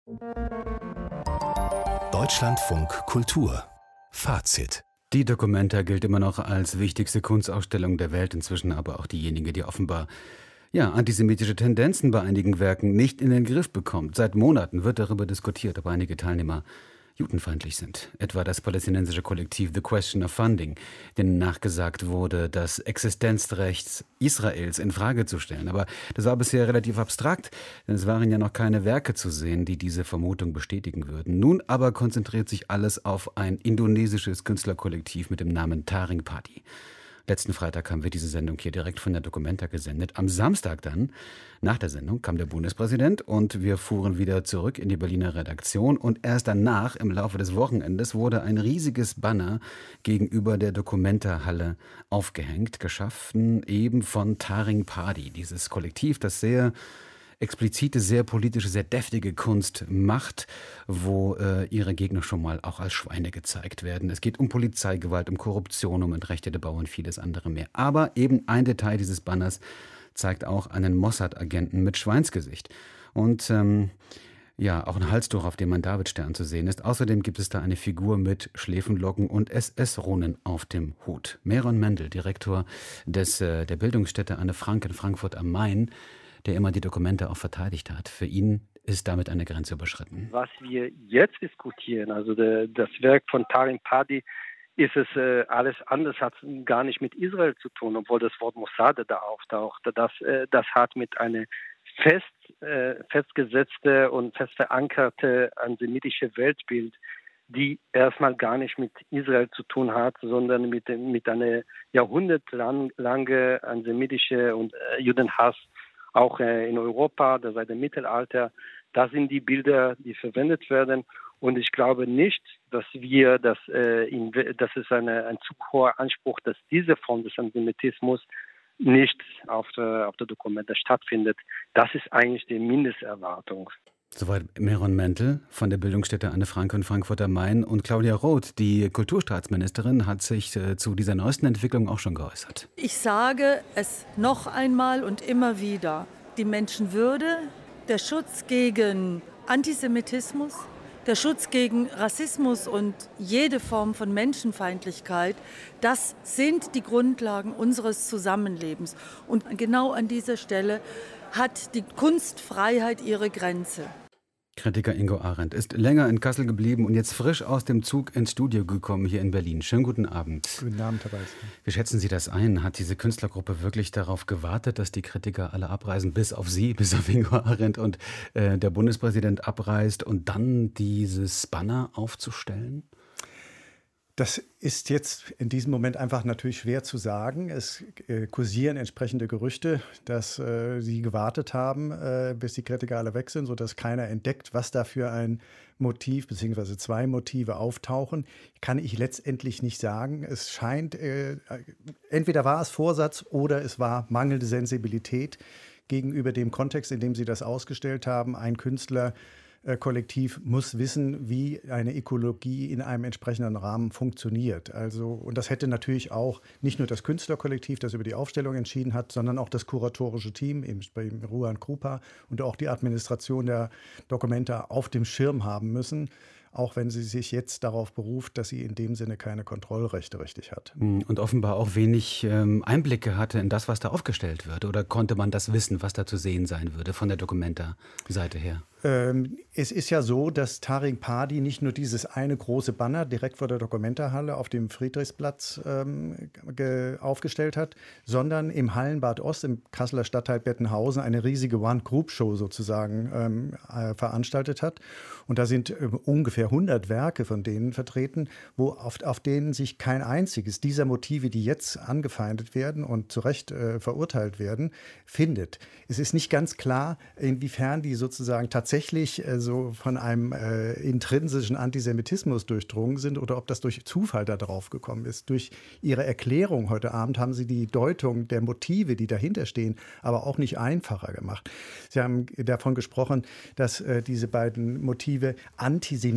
Deutschlandfunk Kultur Fazit. Die Documenta gilt immer noch als wichtigste Kunstausstellung der Welt, inzwischen aber auch diejenige, die offenbar antisemitische Tendenzen bei einigen Werken nicht in den Griff bekommt. Seit Monaten wird darüber diskutiert, ob einige Teilnehmer judenfeindlich sind. Etwa das palästinensische Kollektiv The Question of Funding, denen nachgesagt wurde, das Existenzrecht Israels in Frage zu stellen. Aber das war bisher relativ abstrakt, denn es waren ja noch keine Werke zu sehen, die diese Vermutung bestätigen würden. Nun aber konzentriert sich alles auf ein indonesisches Künstlerkollektiv mit dem Namen Taring Padi. Letzten Freitag haben wir diese Sendung hier direkt von der Documenta gesendet. Am Samstag dann, nach der Sendung, kam der Bundespräsident und wir fuhren wieder zurück in die Berliner Redaktion. Und erst danach, im Laufe des Wochenendes, wurde ein riesiges Banner gegenüber der Documenta-Halle aufgehängt, geschaffen eben von Taring Padi, dieses Kollektiv, das sehr explizite, sehr politische, sehr deftige Kunst macht, wo ihre Gegner schon mal auch als Schweine gezeigt werden. Es geht um Polizeigewalt, um Korruption, um entrechtete Bauern und vieles andere mehr. Aber eben ein Detail dieses Banners zeigt auch einen Mossad-Agenten mit Schweinsgesicht. Und auch ein Halstuch, auf dem ein Davidstern zu sehen ist. Außerdem gibt es da eine Figur mit Schläfenlocken und SS-Runen auf dem Hut. Meron Mendel, Direktor der Bildungsstätte Anne Frank in Frankfurt am Main, der immer die Documenta auch verteidigt hat. Für ihn ist damit eine Grenze überschritten. Was wir jetzt diskutieren, also das Werk von Taring Padi, ist es alles anders, hat gar nicht mit Israel zu tun, obwohl das Wort Mossad da auftaucht. Das hat mit einer festgesetzte und fest verankerte antisemitische Weltbild, die erstmal gar nicht mit Israel zu tun hat, sondern mit einer jahrhundertelange antisemitische und Judenhass auch in Europa, seit dem Mittelalter. Das sind die Bilder, die verwendet werden. Und ich glaube nicht, dass das ist ein zu hoher Anspruch, dass diese Form des Antisemitismus nicht auf der Documenta stattfindet. Das ist eigentlich die Mindesterwartung. Soweit Meron Mendel von der Bildungsstätte Anne Frank in Frankfurt am Main. Und Claudia Roth, die Kulturstaatsministerin, hat sich zu dieser neuesten Entwicklung auch schon geäußert. Ich sage es noch einmal und immer wieder. Die Menschenwürde, der Schutz gegen Antisemitismus, der Schutz gegen Rassismus und jede Form von Menschenfeindlichkeit, das sind die Grundlagen unseres Zusammenlebens. Und genau an dieser Stelle hat die Kunstfreiheit ihre Grenze. Kritiker Ingo Arendt ist länger in Kassel geblieben und jetzt frisch aus dem Zug ins Studio gekommen hier in Berlin. Schönen guten Abend. Guten Abend, Herr Weiß. Wie schätzen Sie das ein? Hat diese Künstlergruppe wirklich darauf gewartet, dass die Kritiker alle abreisen, bis auf Sie, bis auf Ingo Arendt und der Bundespräsident abreist und dann dieses Banner aufzustellen? Das ist jetzt in diesem Moment einfach natürlich schwer zu sagen. Es kursieren entsprechende Gerüchte, dass sie gewartet haben, bis die Kritiker alle weg sind, sodass keiner entdeckt, was da für ein Motiv bzw. zwei Motive auftauchen. Kann ich letztendlich nicht sagen. Es scheint, entweder war es Vorsatz oder es war mangelnde Sensibilität gegenüber dem Kontext, in dem sie das ausgestellt haben. Ein Künstlerkollektiv muss wissen, wie eine Ökologie in einem entsprechenden Rahmen funktioniert. Und das hätte natürlich auch nicht nur das Künstlerkollektiv, das über die Aufstellung entschieden hat, sondern auch das kuratorische Team, eben bei Ruan Krupa und auch die Administration der Documenta auf dem Schirm haben müssen, auch wenn sie sich jetzt darauf beruft, dass sie in dem Sinne keine Kontrollrechte richtig hat. Und offenbar auch wenig Einblicke hatte in das, was da aufgestellt wird. Oder konnte man das wissen, was da zu sehen sein würde von der Documenta-Seite her? Es ist ja so, dass Taring Padi nicht nur dieses eine große Banner direkt vor der Documenta-Halle auf dem Friedrichsplatz aufgestellt hat, sondern im Hallenbad Ost im Kasseler Stadtteil Bettenhausen eine riesige One-Group-Show sozusagen veranstaltet hat. Und da sind ungefähr 100 Werke von denen vertreten, auf denen sich kein einziges dieser Motive, die jetzt angefeindet werden und zu Recht verurteilt werden, findet. Es ist nicht ganz klar, inwiefern die sozusagen tatsächlich so von einem intrinsischen Antisemitismus durchdrungen sind oder ob das durch Zufall da drauf gekommen ist. Durch ihre Erklärung heute Abend haben sie die Deutung der Motive, die dahinter stehen, aber auch nicht einfacher gemacht. Sie haben davon gesprochen, dass diese beiden Motive antisemitisch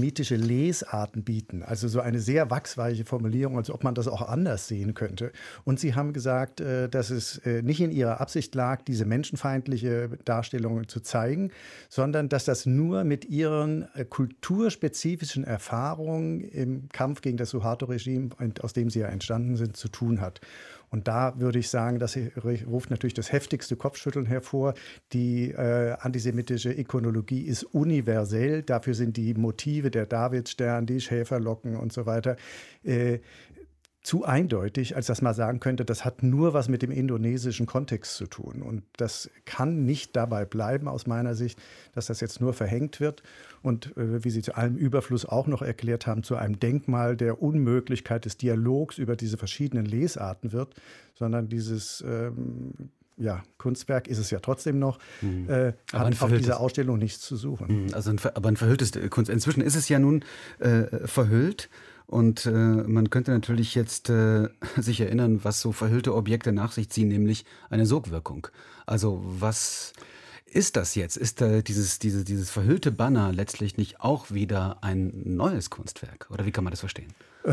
antisemitische Lesarten bieten. Also so eine sehr wachsweiche Formulierung, als ob man das auch anders sehen könnte. Und sie haben gesagt, dass es nicht in ihrer Absicht lag, diese menschenfeindliche Darstellung zu zeigen, sondern dass das nur mit ihren kulturspezifischen Erfahrungen im Kampf gegen das Suharto-Regime, aus dem sie ja entstanden sind, zu tun hat. Und da würde ich sagen, das ruft natürlich das heftigste Kopfschütteln hervor. Die antisemitische Ikonologie ist universell. Dafür sind die Motive, der Davidstern, die Schäferlocken und so weiter, zu eindeutig, als dass man sagen könnte, das hat nur was mit dem indonesischen Kontext zu tun. Und das kann nicht dabei bleiben, aus meiner Sicht, dass das jetzt nur verhängt wird und, wie Sie zu allem Überfluss auch noch erklärt haben, zu einem Denkmal der Unmöglichkeit des Dialogs über diese verschiedenen Lesarten wird, sondern dieses Kunstwerk ist es ja trotzdem noch, hat auf dieser Ausstellung nichts zu suchen. Also aber ein verhülltes Kunst. Inzwischen ist es ja nun verhüllt. Und man könnte natürlich jetzt sich erinnern, was so verhüllte Objekte nach sich ziehen, nämlich eine Sogwirkung. Also was ist das jetzt? Ist dieses verhüllte Banner letztlich nicht auch wieder ein neues Kunstwerk? Oder wie kann man das verstehen?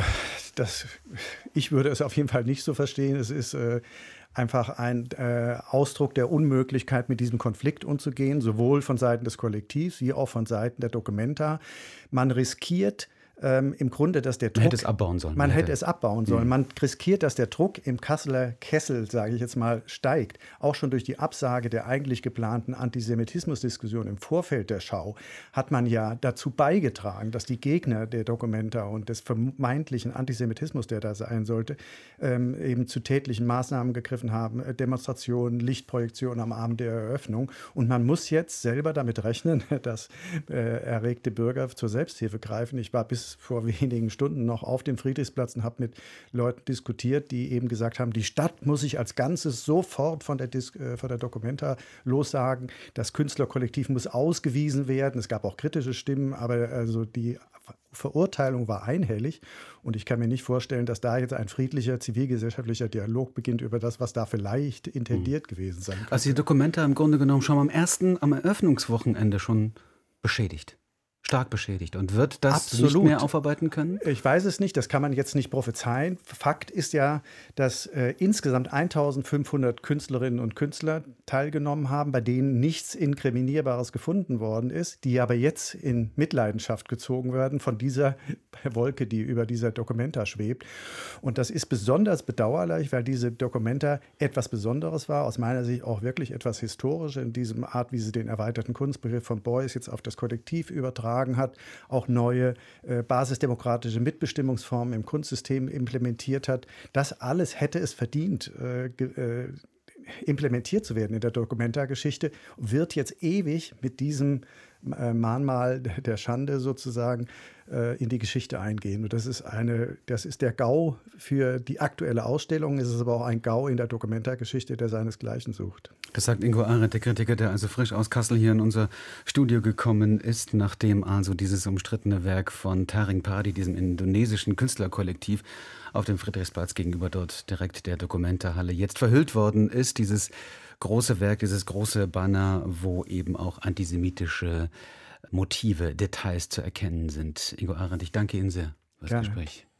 Ich würde es auf jeden Fall nicht so verstehen. Es ist einfach ein Ausdruck der Unmöglichkeit, mit diesem Konflikt umzugehen, sowohl von Seiten des Kollektivs wie auch von Seiten der Documenta. Man riskiert im Grunde, dass der Druck... Man hätte es abbauen sollen. Man hätte es abbauen sollen. Man riskiert, dass der Druck im Kasseler Kessel, sage ich jetzt mal, steigt. Auch schon durch die Absage der eigentlich geplanten Antisemitismusdiskussion im Vorfeld der Schau hat man ja dazu beigetragen, dass die Gegner der Documenta und des vermeintlichen Antisemitismus, der da sein sollte, eben zu tätlichen Maßnahmen gegriffen haben. Demonstrationen, Lichtprojektionen am Abend der Eröffnung. Und man muss jetzt selber damit rechnen, dass erregte Bürger zur Selbsthilfe greifen. Ich war bis vor wenigen Stunden noch auf dem Friedrichsplatz und habe mit Leuten diskutiert, die eben gesagt haben, die Stadt muss sich als Ganzes sofort von der Documenta lossagen. Das Künstlerkollektiv muss ausgewiesen werden. Es gab auch kritische Stimmen, aber also die Verurteilung war einhellig. Und ich kann mir nicht vorstellen, dass da jetzt ein friedlicher, zivilgesellschaftlicher Dialog beginnt über das, was da vielleicht intendiert gewesen sein könnte. Also die Documenta im Grunde genommen schon am Eröffnungswochenende schon beschädigt. Stark beschädigt und wird das nicht mehr aufarbeiten können? Ich weiß es nicht, das kann man jetzt nicht prophezeien. Fakt ist ja, dass insgesamt 1500 Künstlerinnen und Künstler teilgenommen haben, bei denen nichts Inkriminierbares gefunden worden ist, die aber jetzt in Mitleidenschaft gezogen werden von dieser Wolke, die über dieser Documenta schwebt. Und das ist besonders bedauerlich, weil diese Documenta etwas Besonderes war, aus meiner Sicht auch wirklich etwas Historisches in diesem Art, wie sie den erweiterten Kunstbegriff von Beuys jetzt auf das Kollektiv übertragen hat, auch neue basisdemokratische Mitbestimmungsformen im Kunstsystem implementiert hat. Das alles hätte es verdient, implementiert zu werden in der Documenta-Geschichte, wird jetzt ewig mit diesem Mahnmal der Schande sozusagen in die Geschichte eingehen. Und das ist der GAU für die aktuelle Ausstellung. Es ist aber auch ein GAU in der Documenta-Geschichte, der seinesgleichen sucht. Das sagt Ingo Arendt, der Kritiker, der also frisch aus Kassel hier in unser Studio gekommen ist, nachdem also dieses umstrittene Werk von Taring Padi, diesem indonesischen Künstlerkollektiv, auf dem Friedrichsplatz gegenüber dort direkt der Documenta-Halle jetzt verhüllt worden ist. Dieses große Werk, dieses große Banner, wo eben auch antisemitische Motive, Details zu erkennen sind. Ingo Arendt, ich danke Ihnen sehr für das Gespräch.